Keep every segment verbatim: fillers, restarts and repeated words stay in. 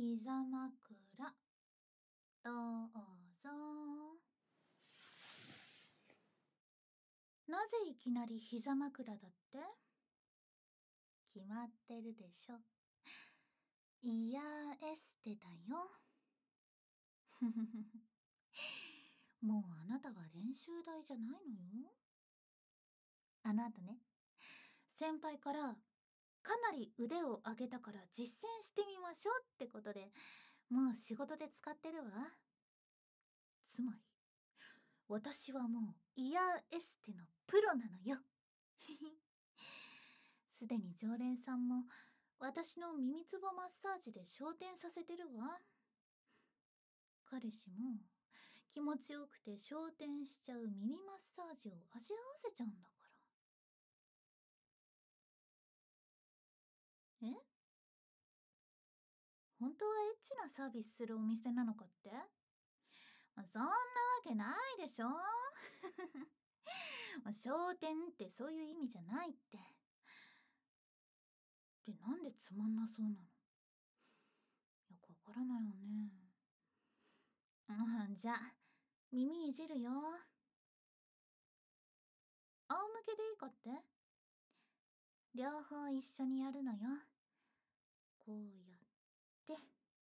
膝枕、どうぞ。なぜいきなり膝枕だって？決まってるでしょ。イヤーエステだよ。ふふふふ。もうあなたは練習台じゃないのよ。あの後ね、先輩からかなり腕を上げたから実践してみましょうってことで、もう仕事で使ってるわ。つまり、私はもうイヤーエステのプロなのよ。すでに常連さんも私の耳つぼマッサージで昇天させてるわ。彼氏も気持ちよくて昇天しちゃう耳マッサージを味わわせちゃうんだから。え？本当はエッチなサービスするお店なのかって？そんなわけないでしょ。昇天ってそういう意味じゃないって。で、なんでつまんなそうなの？よくわからないわね。うん、じゃあ、耳いじるよ。仰向けでいいかって？両方一緒にやるのよ。こうやって。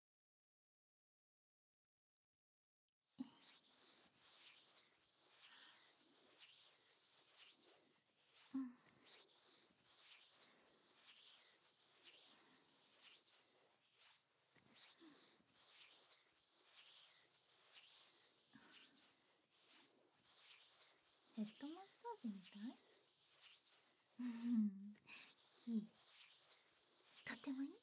うん。ヘッドマッサージみたい？うん、いい。とてもいい。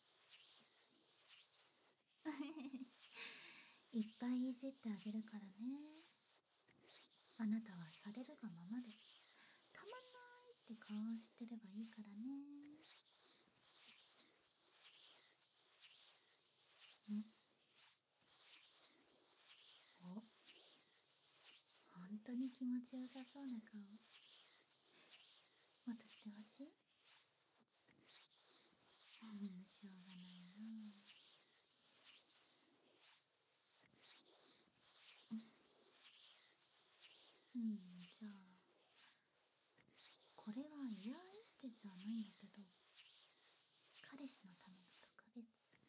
いっぱいいじってあげるからね。あなたはされるがままで、たまんないって顔をしてればいいからね。ん？お、本当に気持ちよさそうな顔。またしてほしい？うん、しょうがないな。うん、じゃあ、これはイヤーエステじゃないんだけど、彼氏のための特別。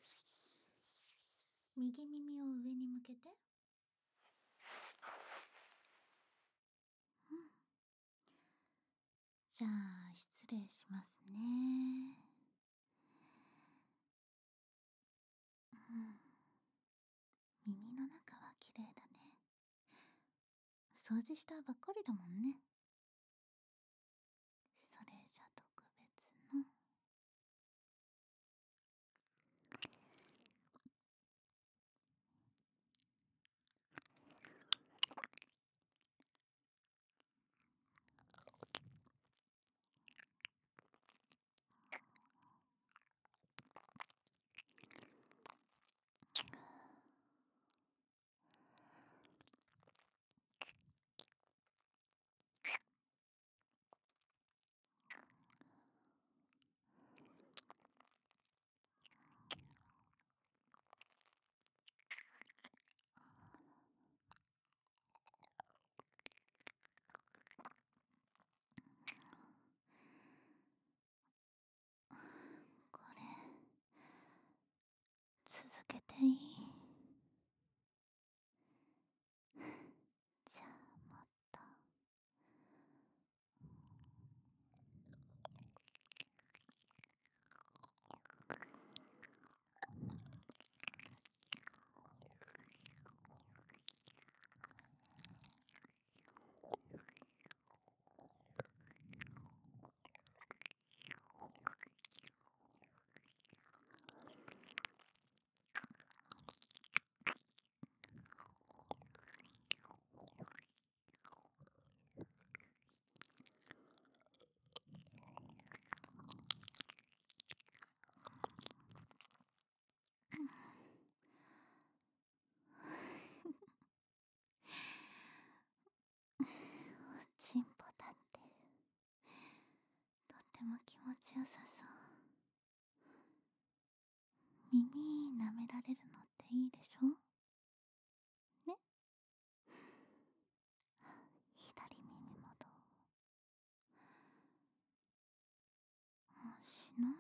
右耳を上に向けて。うん。じゃあ、失礼しますね。うん。耳の中は綺麗だね。掃除したばっかりだもんね。それじゃ特別の。これ、続けていい？じゃあ、もっと。 ない？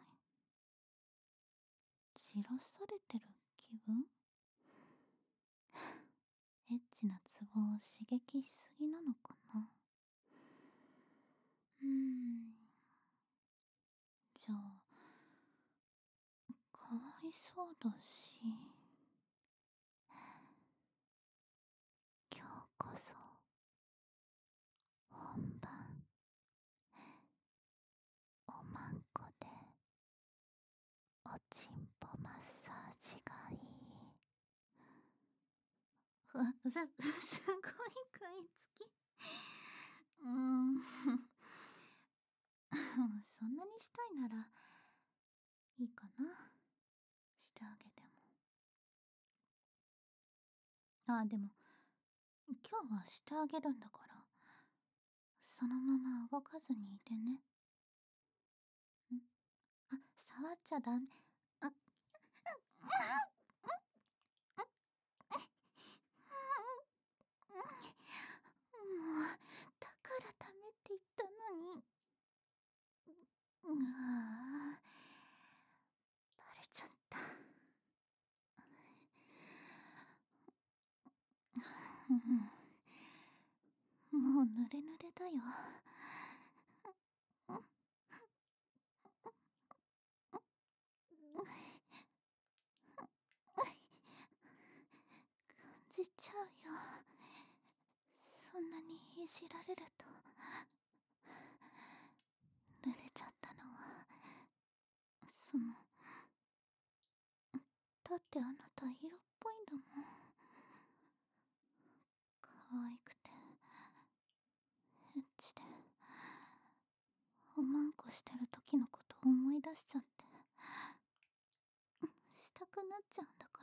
じらされてる気分？エッチなツボを刺激しすぎなのかな。うーん。じゃあ、かわいそうだし、今日こそ、本番、おまんこで、おちんぽマッサージがいい。ふ、す、すごい食いつき。うーん。そんなにしたいなら、いいかな。してあげても。あ、でも、今日はしてあげるんだから、そのまま動かずにいてね。んあ、触っちゃダメ。あ、もう、だからダメって言ったのに。うわぁ、バレちゃった。もう濡れ濡れだよ。感じちゃうよ。そんなにいじられると。濡れちゃったのは、その、だってあなた色っぽいんだもん。可愛くて、エッチで、おまんこしてる時のこと思い出しちゃって、したくなっちゃうんだから、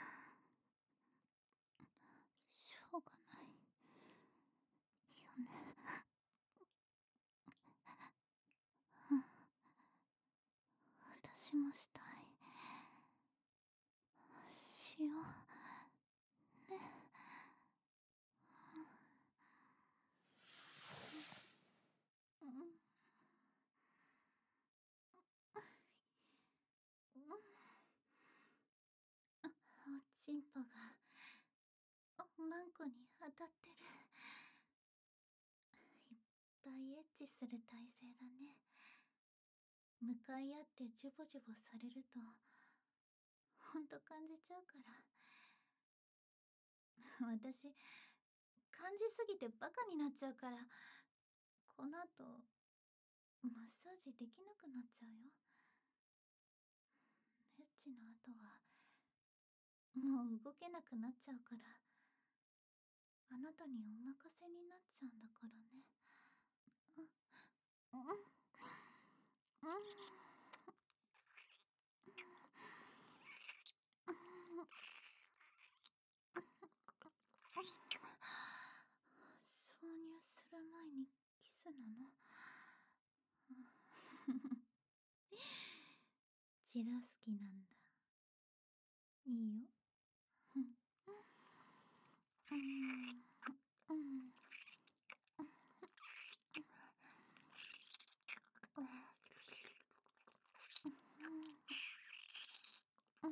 しょうがないよね。うん、私もしたい。しようね。うん、うん、おちんぽがおまんこに当たってる。いっぱいエッチする体勢だね。向かい合ってジュボジュボされるとほんと感じちゃうから。私感じすぎてバカになっちゃうから、この後マッサージできなくなっちゃうよ。エッチの後はもう動けなくなっちゃうから、あなたにお任せになっちゃうんだからね。うん、うん、うん、挿入する前にキスなの？チラ好きなんだ。いいよ。うん、うん、うん、うん、うん、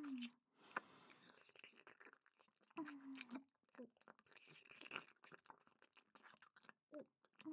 うん、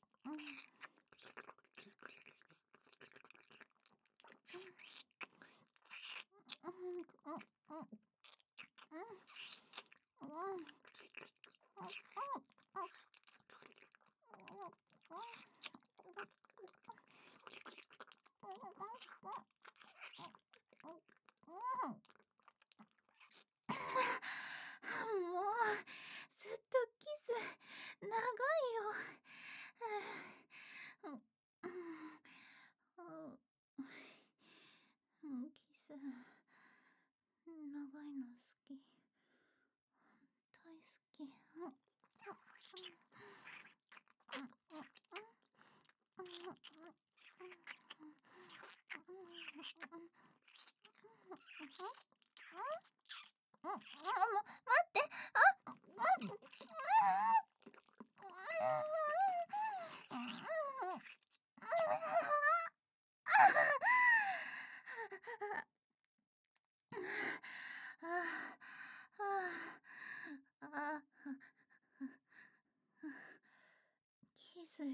もうずっとキス長いよ。うん、うん、うん、キス長いの好き。大好き。うん、もう待って。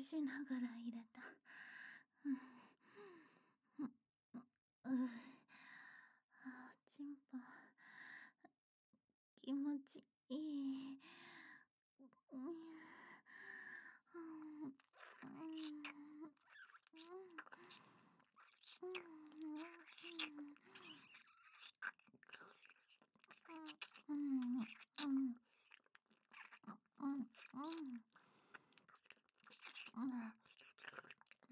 しながら入れた。うん、う、う、あ、チンポ、気持ちいい。うん、うん、うん、うん、うん、うん、うん、うん、うん。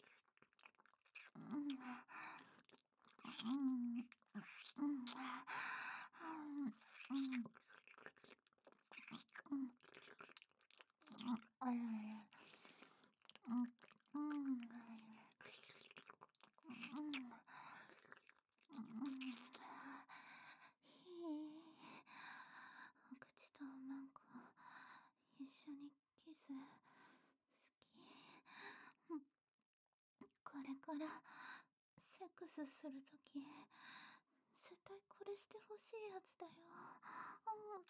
お口とおまんこ一緒にキス好き。これからセックスするとき絶対これしてほしいやつだよ。うん、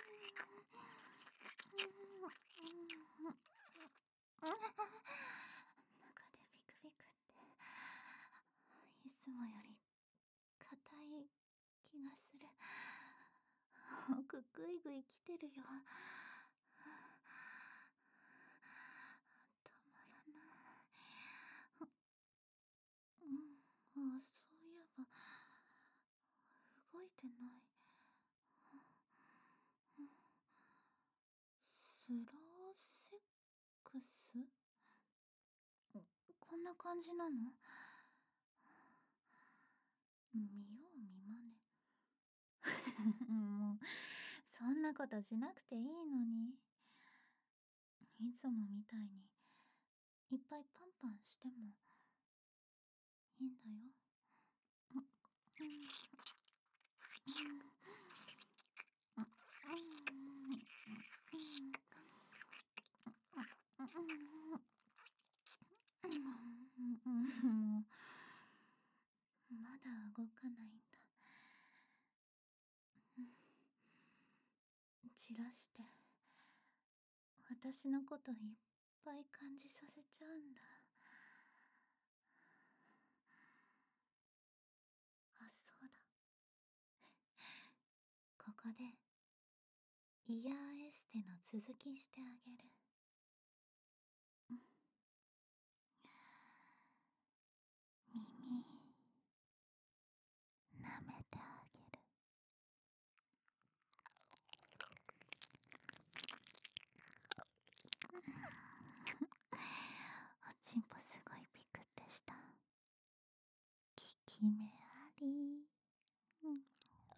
うん、うん、中でビクビクっていつもより硬い気がする。奥ぐいぐい来てるよ。たまらない。うん、あ、そういえば動いてない。スローセックス、こんな感じなの？見よう見まね。もうそんなことしなくていいのに。いつもみたいにいっぱいパンパンしてもいいんだよ。うん、うん、うん、うん、うん、もうまだ動かないんだ。散らして私のこといっぱい感じさせちゃうんだ。あ、そうだ。ここでイヤーエステの続きしてあげる。うん、耳舐めてあげる。おちんぽすごいピクってした。効き目あり。うん、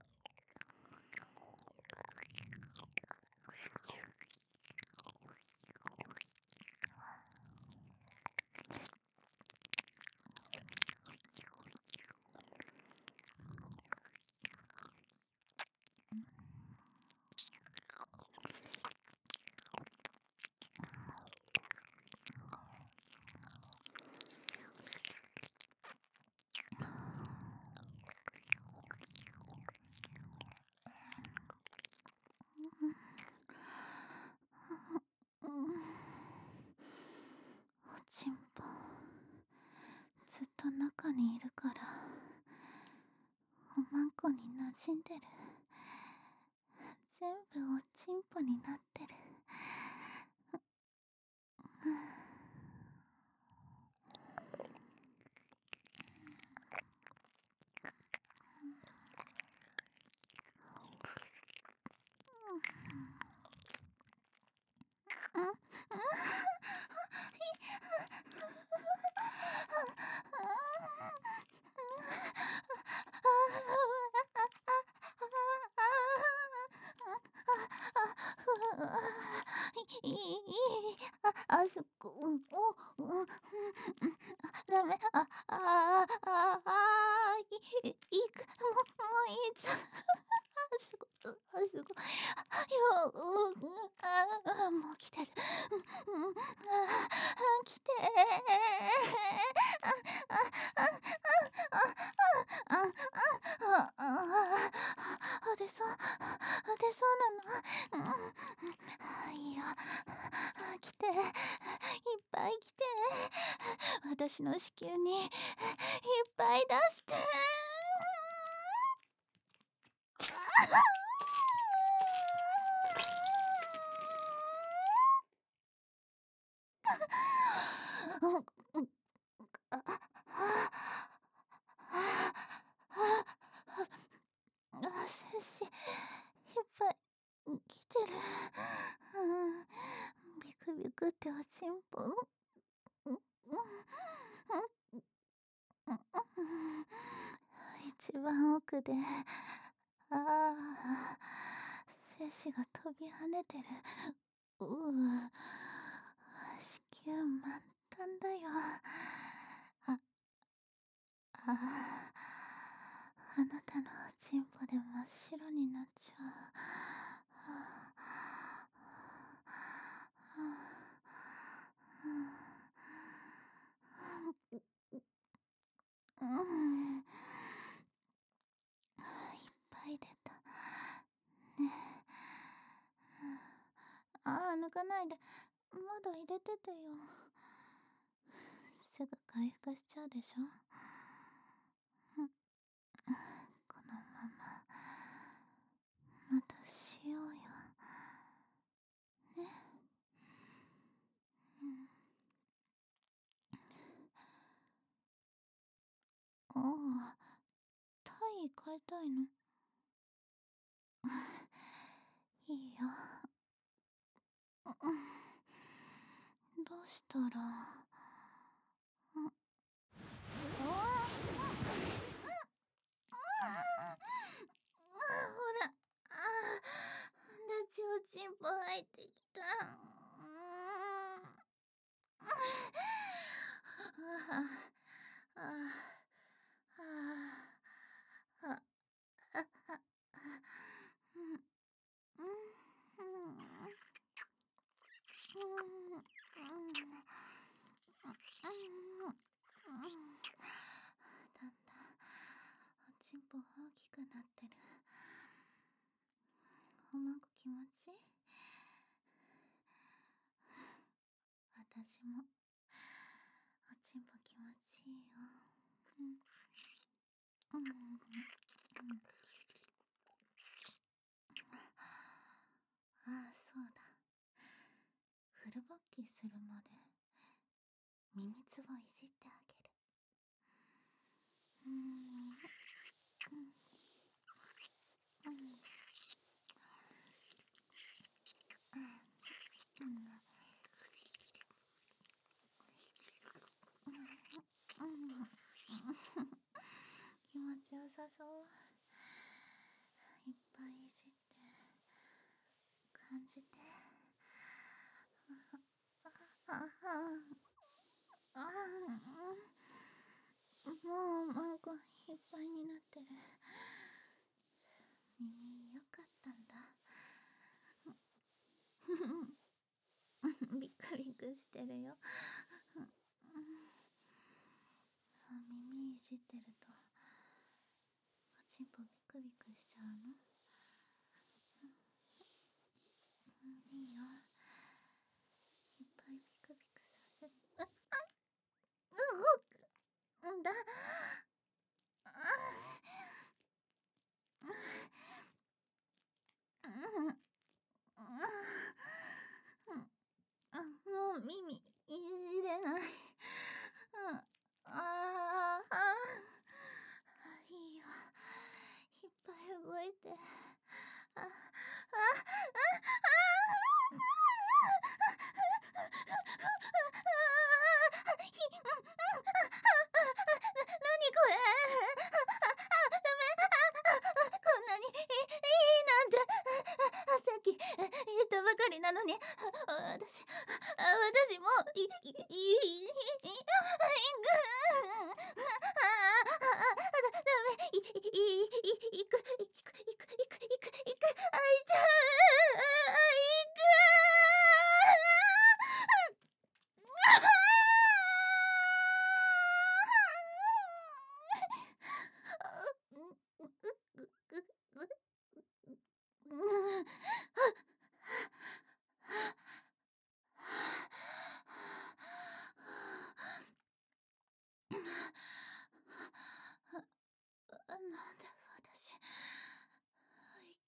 うん、おちんぽずっと中にいるからおまんこに馴染んでる。全部おちんぽになってる。うん、うん、いい、いい、あ、あそこ、うん、お、うん、ダメ、あ、あ、あ、あ、い、いく、もう、もういいつ、あ、すご、あ、すごい、よ、うん、あ、あ、もう来てる、うん、あ、来て、あ、あ、あ、あ、あ、あ、あ、あ、あ、出そう、出そうなの、うん、いいよ、来て、 私の子宮にいっぱい出して。あ、精子いっぱい来てる。ビクビクっておちんぽ。一番奥で、ああ、精子が飛び跳ねてる。うう、子宮満タンだよ。あ、あ、あなたのおちんぽで真っ白になっちゃう。うん、いっぱい出たね。ああ、抜かないで。まだ入れててよ。すぐ回復しちゃうでしょ。このまままたしようよね。うん、ああ、体位変えたいの。いいよ。どうしたら。うん、うほら、ああ、ダチおちんぽ入ってきた。うん、ああ、ああ、ああ、あ、うん、うん、うん、だんだんおちんぽが大きくなってる。おまんこ気持ちいい？私もおちんぽ気持ちいいよ。うん、うん、うん、ああ、そうだ。フル勃起するまでミミズをいじってあげる。うん、うん、うん、うん、うん、気持ちよさそう。いっぱいいじって感じて。ああ、ああ、もうマンコいっぱいになってる。耳よかったんだ。ビクビクしてるよ。耳いじってるとおちんぽビクビクしちゃうの。いいよ。いっぱいビクビクさせる。あ、ううだ。もう耳いじれない。ああ、いいよ。いっぱい動いて。あ、あ、あ、何これ。こんなにいいなんて。さっき言ったばかりなのに。私、私もうい、い、い、い、い、い、ダメ、い、い、い、い、いく、いく、いく、いく、いく、いく、いく、あいちゃう、いく。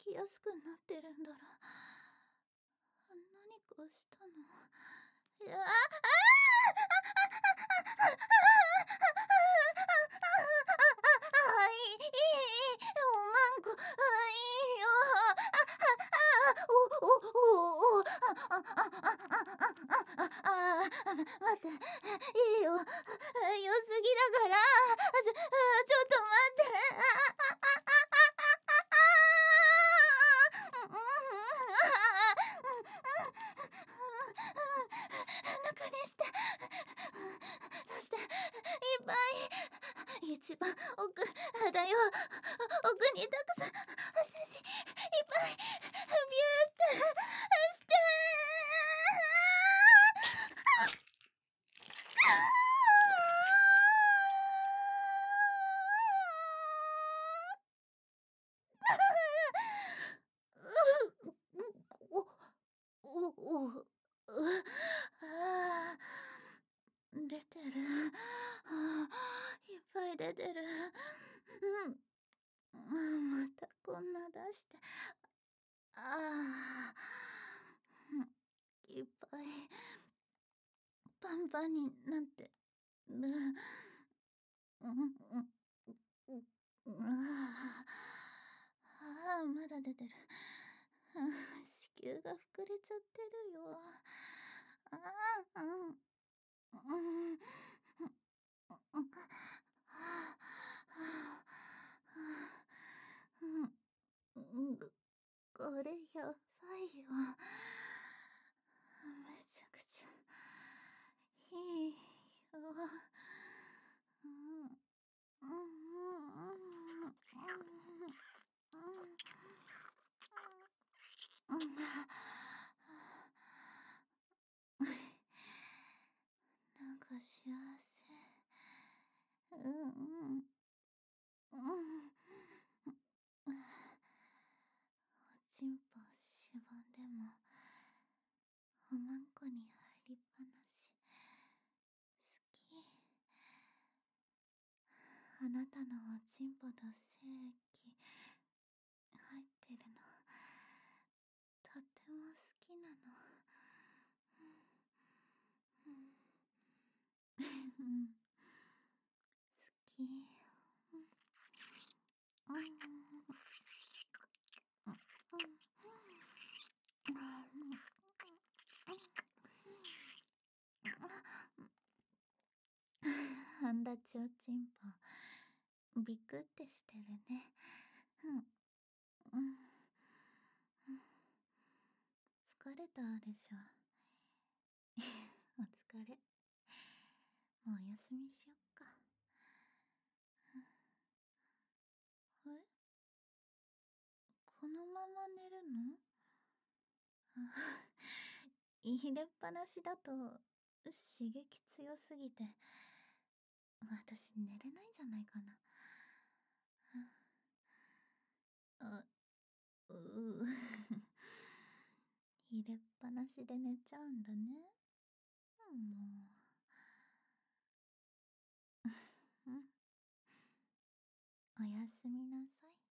きやすくなってるんだろう。何かしたの？いや、あああ、いい、いい、いい、おまんこ、あ、いいよ。あ、あ、あ、お、お、お、お、あ、あ、あ、あ、あ、あ、あ、あ、待って、いいよ。良すぎだから、ちょ、ちょっと待って。あ、あ、あ、あ、あ、あ、あ、中にして、そして、いっぱい、一番奥だよ。奥にたくさん、精子、いっぱい、ビューってして。お、お、お、あー、出てる。あー、いっぱい出てる。うん。うん、またこんな出して。ああ、いっぱいパンパンになってる。うん、うん、うん、うん、ああ、まだ出てる。うん、子宮が膨れちゃってるよ。ああ、うん、うん、うん、うん、はあ、はあ、うん、うん、これやばいよ。めちゃくちゃいいよ。うん、うん、うん、うん、うん、うん、なんか幸せ。うん、うん、うん。おちんぽしぼんでも、おまんこに入りっぱなし。好き。あなたのおちんぽと精液入ってるの、とっても好きなの。うん、うん、好き。うん、うん、うん、うん、あんだちおちんぽ、ビクってしてるね。うん、うん、疲れたでしょ。お疲れ。もうお休みしよっか。え、このまま寝るの？入れっぱなしだと刺激強すぎて、私寝れないんじゃないかな。う、う、入れっぱなしで寝ちゃうんだね。もう。うん、おやすみなさい。